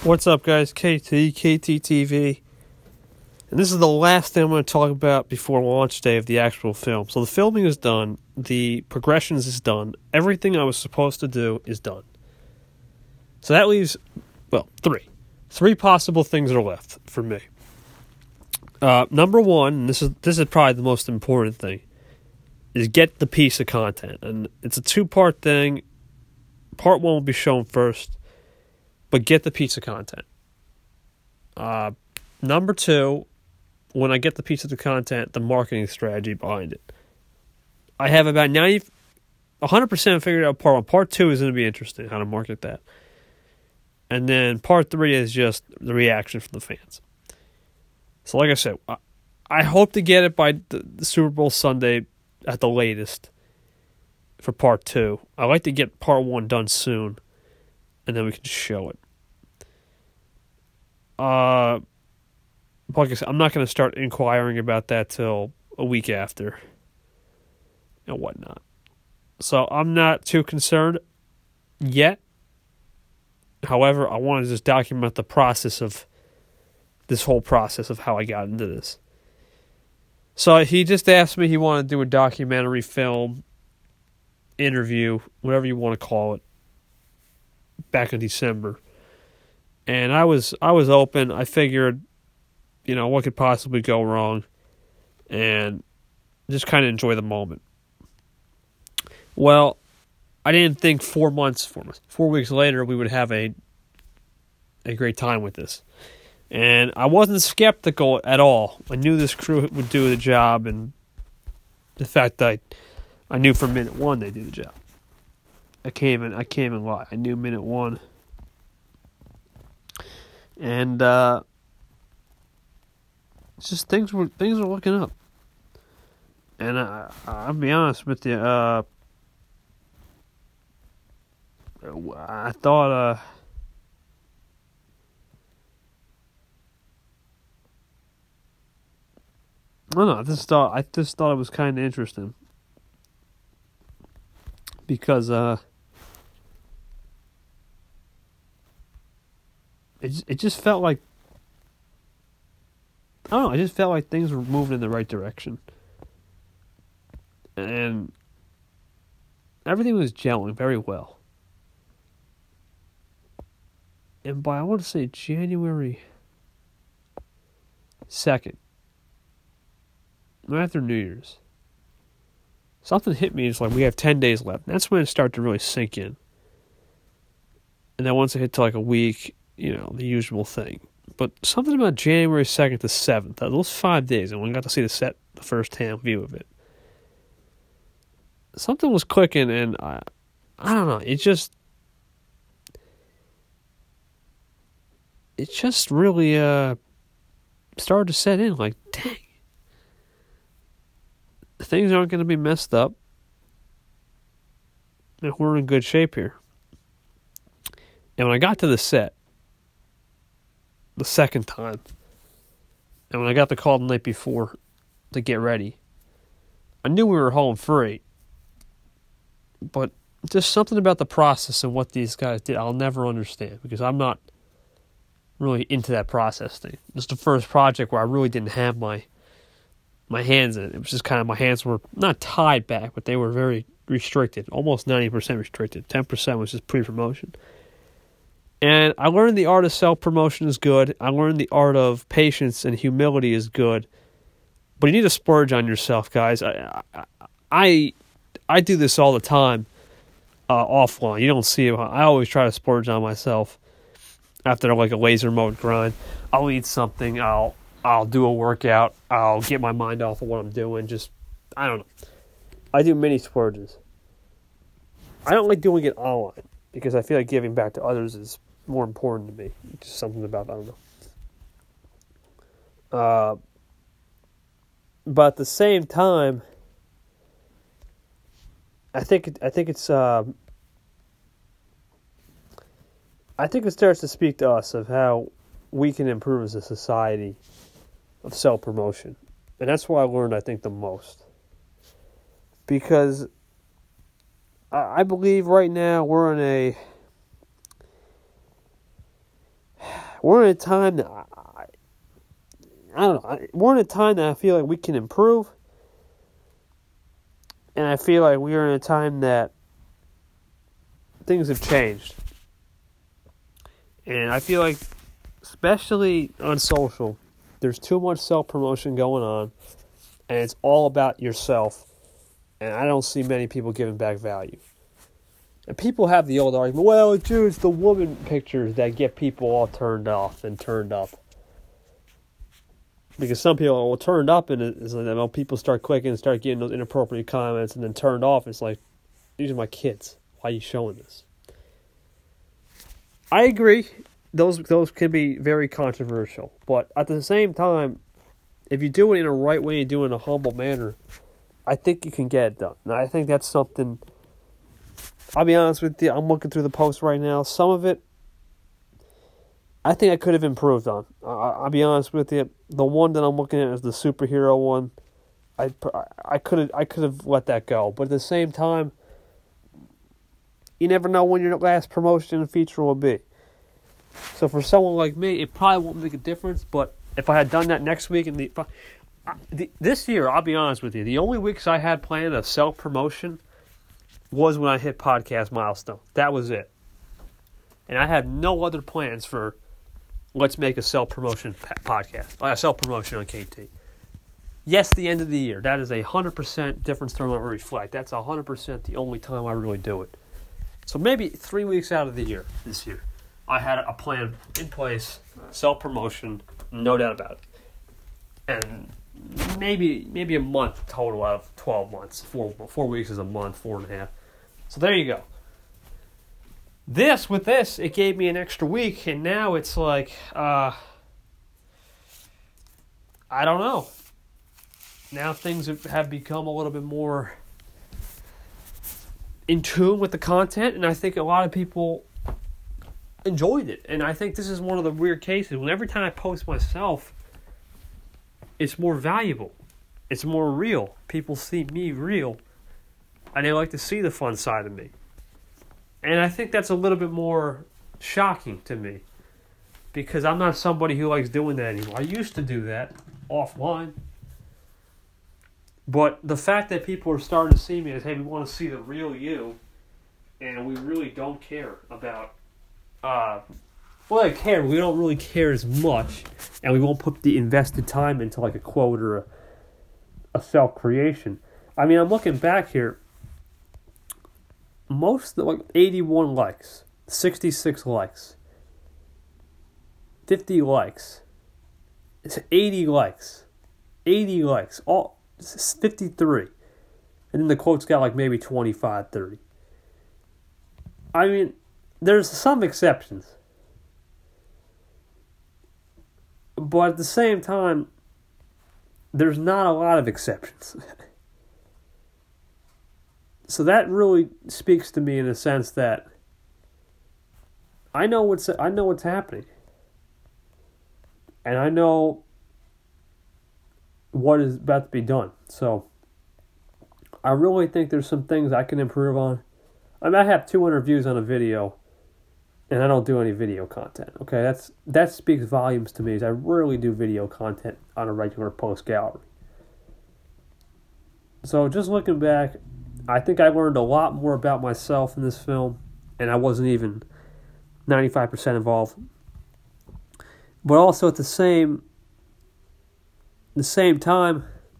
What's up, guys? KTTV. And this is the last thing I'm going to talk about before launch day of the actual film. So the filming is done. The progressions is done. Everything I was supposed to do is done. So that leaves, three. Three possible things are left for me. Number one, and this is probably the most important thing, is get the piece of content. And it's a two-part thing. Part one will be shown first, but get the piece of content. Number two, when I get the piece of the content, the marketing strategy behind it. I have about 100% figured out part one. Part two is going to be interesting, how to market that. And then part three is just the reaction from the fans. So like I said, I hope to get it by the Super Bowl Sunday at the latest for part two. I like to get part one done soon, and then we can show it. Like I said, I'm not going to start inquiring about that till a week after and whatnot. So I'm not too concerned yet. However, I want to just document the process of this whole process of how I got into this. So he just asked me he wanted to do a documentary film, interview, whatever you want to call it, back in December. And I was open. I figured, what could possibly go wrong, and just kind of enjoy the moment. Well, I didn't think 4 weeks later, we would have a great time with this. And I wasn't skeptical at all. I knew this crew would do the job, and the fact that I knew from minute one they'd do the job. I can't even lie. I knew minute one. And it's just things are looking up. And I'll be honest with you, I thought I just thought it was kind of interesting because it just felt like, I don't know, I just felt like things were moving in the right direction. And everything was gelling very well. And by, I want to say, January 2nd, right after New Year's, something hit me. It's like, we have 10 days left. That's when it started to really sink in. And then once it hit to like a week, the usual thing. But something about January 2nd to 7th, those 5 days, and when I got to see the first-hand view of it, something was clicking, and I don't know, it just really started to set in, like, dang, things aren't going to be messed up, and we're in good shape here. And when I got to the set, the second time, and when I got the call the night before to get ready, I knew we were home free. But just something about the process and what these guys did, I'll never understand, because I'm not really into that process thing. This is the first project where I really didn't have my hands in it. It was just kind of, my hands were not tied back, but they were very restricted, almost 90% restricted. 10% was just pre-promotion. And I learned the art of self-promotion is good. I learned the art of patience and humility is good. But you need to splurge on yourself, guys. I do this all the time offline. You don't see it. I always try to splurge on myself after like a laser mode grind. I'll eat something. I'll do a workout. I'll get my mind off of what I'm doing. I don't know. I do mini splurges. I don't like doing it online because I feel like giving back to others is more important to me. Just something about, I don't know. But at the same time, I think it starts to speak to us of how we can improve as a society of self-promotion. And that's what I learned, I think, the most. Because I believe right now we're in we're in a time that I don't know. We're in a time that I feel like we can improve, and I feel like we are in a time that things have changed. And I feel like, especially on social, there's too much self-promotion going on, and it's all about yourself, and I don't see many people giving back value. And people have the old argument, well, dude, it's the woman pictures that get people all turned off and turned up. Because some people are all turned up, and it's like, well, people start clicking and start getting those inappropriate comments, and then turned off. It's like, these are my kids. Why are you showing this? I agree. Those can be very controversial. But at the same time, if you do it in a right way, you do it in a humble manner, I think you can get it done. And I think that's something, I'll be honest with you, I'm looking through the post right now. Some of it, I think I could have improved on. I'll be honest with you. The one that I'm looking at is the superhero one. I could have let that go. But at the same time, you never know when your last promotion and feature will be. So for someone like me, it probably won't make a difference. But if I had done that next week, this year, I'll be honest with you, the only weeks I had planned of self-promotion was when I hit podcast milestone. That was it. And I had no other plans for let's make a self-promotion podcast, self-promotion on KT. Yes, the end of the year. That is 100% difference from what I reflect. That's 100% the only time I really do it. So maybe 3 weeks out of the year, this year, I had a plan in place, self-promotion, no doubt about it. And maybe a month total out of 12 months. 4 weeks is a month, 4.5. So there you go. With this, it gave me an extra week, and now it's like, I don't know. Now things have become a little bit more in tune with the content, and I think a lot of people enjoyed it. And I think this is one of the weird cases. When every time I post myself, it's more valuable. It's more real. People see me real, and they like to see the fun side of me. And I think that's a little bit more shocking to me, because I'm not somebody who likes doing that anymore. I used to do that offline. But the fact that people are starting to see me as, hey, we want to see the real you, and we really don't care about, I care, but we don't really care as much, and we won't put the invested time into like a quote or a self-creation. I mean, I'm looking back here. Most, 81 likes, 66 likes, 50 likes, it's 80 likes, all 53. And then the quote's got maybe 25, 30. I mean, there's some exceptions. But at the same time, there's not a lot of exceptions. So that really speaks to me in the sense that I know what's happening, and I know what is about to be done. So I really think there's some things I can improve on. I mean, I have 200 views on a video, and I don't do any video content. Okay, that speaks volumes to me. Is I rarely do video content on a regular post gallery. So just looking back, I think I learned a lot more about myself in this film, and I wasn't even 95% involved. But also at the same time,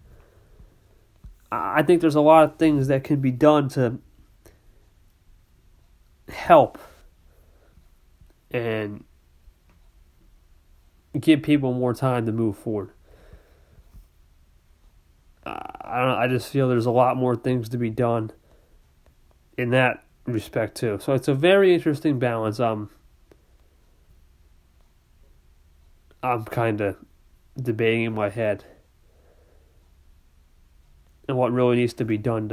I think there's a lot of things that can be done to help and give people more time to move forward. I just feel there's a lot more things to be done in that respect too. So it's a very interesting balance. I'm kind of debating in my head and what really needs to be done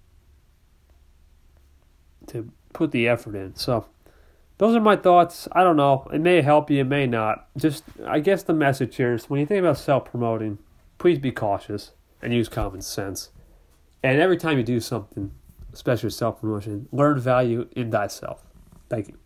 to put the effort in. So those are my thoughts. I don't know. It may help you, it may not. Just, I guess the message here is when you think about self-promoting, please be cautious and use common sense. And every time you do something, especially self-promotion, learn value in thyself. Thank you.